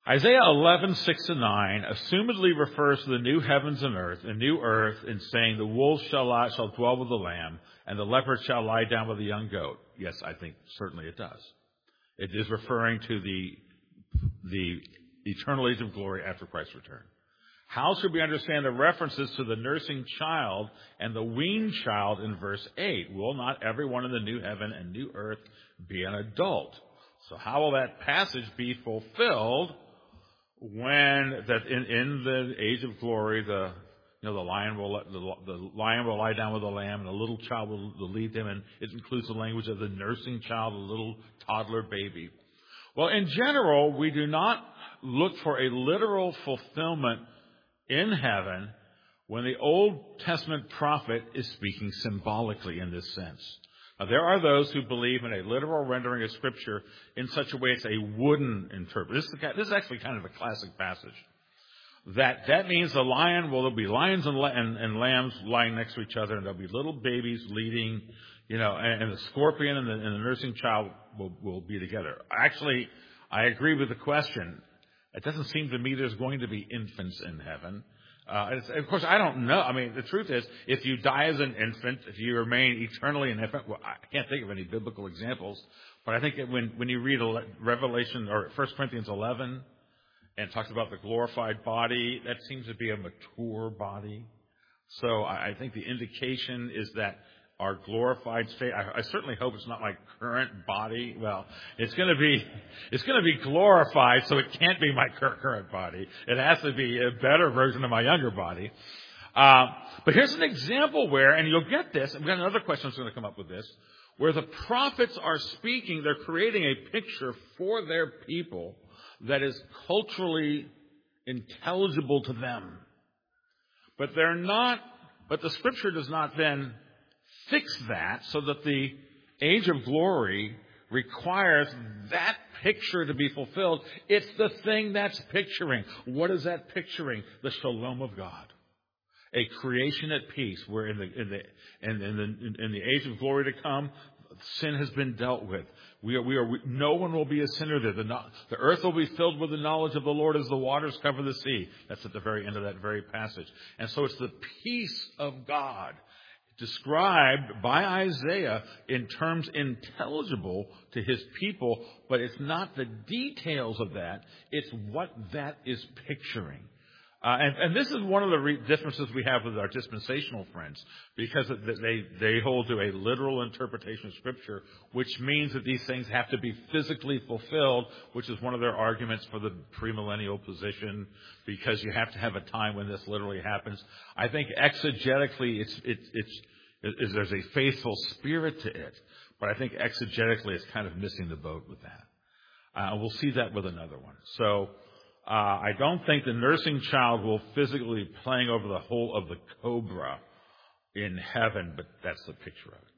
Isaiah 11:6-9 assumedly refers to the new heavens and earth, a new earth, in saying the wolf shall dwell with the lamb, and the leopard shall lie down with the young goat. Yes, I think certainly it does. It is referring to the eternal age of glory after Christ's return. How should we understand the references to the nursing child and the weaned child in verse 8? Will not everyone in the new heaven and new earth be an adult? So how will that passage be fulfilled when that in the age of glory the lion will lie down with the lamb and the little child will lead them, and it includes the language of the nursing child, a little toddler baby. Well, in general, we do not look for a literal fulfillment in heaven when the Old Testament prophet is speaking symbolically in this sense. Now, there are those who believe in a literal rendering of Scripture in such a way it's a wooden interpretation. This is actually kind of a classic passage. That means there'll be lions and lambs lying next to each other, and there'll be little babies leading, and the scorpion and the nursing child will be together. Actually, I agree with the question. It doesn't seem to me there's going to be infants in heaven. Of course, I don't know. I mean, the truth is, if you die as an infant, if you remain eternally an infant, well, I can't think of any biblical examples, but I think that when you read Revelation or 1 Corinthians 11 and talks about the glorified body, that seems to be a mature body. So I think the indication is that our glorified state, I certainly hope it's not my current body. Well, it's going to be glorified, so it can't be my current body. It has to be a better version of my younger body. But here's an example where, and you'll get this, and we've got another question that's going to come up with this, where the prophets are speaking, they're creating a picture for their people that is culturally intelligible to them. But the Scripture does not then fix that so that the age of glory requires that picture to be fulfilled. It's the thing that's picturing. What is that picturing? The shalom of God. A creation at peace, where in the age of glory to come, sin has been dealt with. No one will be a sinner there. The earth will be filled with the knowledge of the Lord as the waters cover the sea. That's at the very end of that very passage. And so it's the peace of God described by Isaiah in terms intelligible to his people, but it's not the details of that. It's what that is picturing. And this is one of the differences we have with our dispensational friends, because they hold to a literal interpretation of Scripture, which means that these things have to be physically fulfilled, which is one of their arguments for the premillennial position, because you have to have a time when this literally happens. I think exegetically there's a faithful spirit to it, but I think exegetically it's kind of missing the boat with that. We'll see that with another one. So I don't think the nursing child will physically be playing over the whole of the cobra in heaven, but that's the picture of it.